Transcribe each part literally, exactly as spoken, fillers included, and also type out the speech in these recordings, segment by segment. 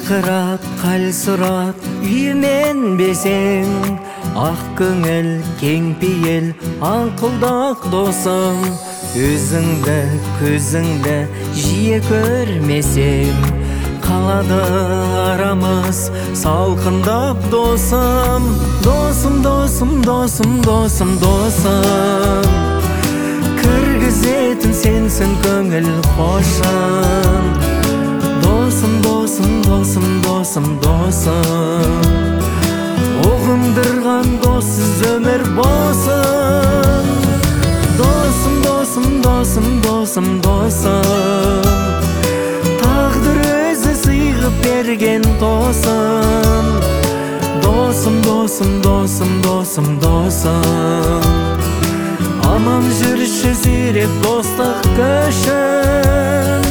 Шырқырап қалсырап үймен бесең, ақ көңіл кең пейіл аңқылдақ досым. Өзіңді көзіңді жиі көрмесем, қалады арамыз салқындап досым. Досым, досым, досым, досым, досым, кіргізетін сенсің көңіл қошын. Досым, досым, досым, досым, досым, ұғындырған доссыз өмір босын. Досым, досым, досым, досым, досым, тағдыр өзі сыйғып берген досым. Досым, досым, досым, досым, досым, аман жүрші сүйреп достық көшін.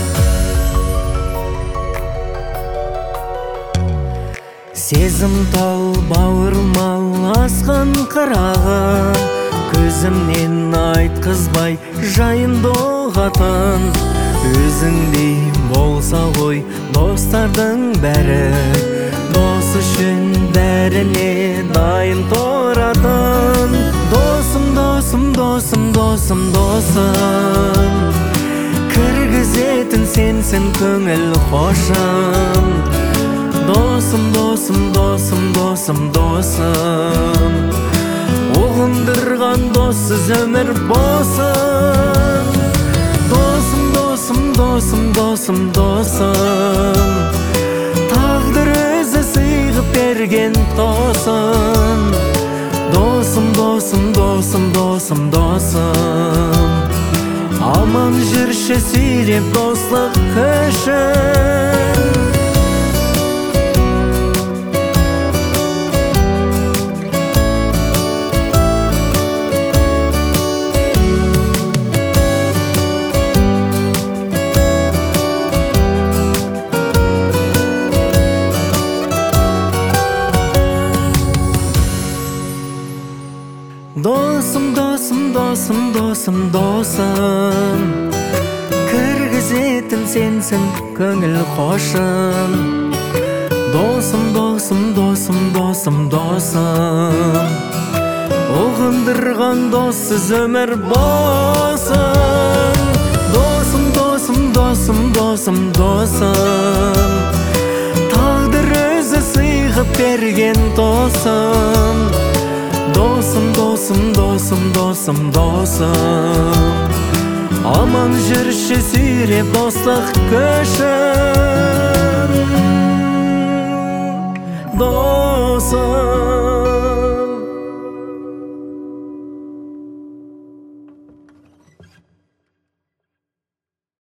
Сезім тал бауырмал асқан қырағы, көзімнен айтқызбай жайын доғатын. Өзіңдей болса ғой достардың бәрі, дос үшін бәріне дайын тұратын. Досым, досым, досым, досым, досым, кіргізетін сенсің көңіл қошын. Досым, досым, досым, досым, досым, ұғындырған доссыз өмір босын. Досым, досым, досым, досым, досым, тағдыр өзі сыйғып берген досым. Досым, досым, досым, досым, досым, аман жүрші сүйреп достық көшін. Досым, досым, досым, досым, досым, кіргізетін сенсің көңіл қошын. Досым, досым, досым, досым, досым, ұғындырған доссыз өмір босын. Досым, досым, досым, досым, досым, тағдыр өзі сыйғып берген досым. Досым, досым, досым, досым, досым, аман жүрші сүйреп достық көшін. Досым.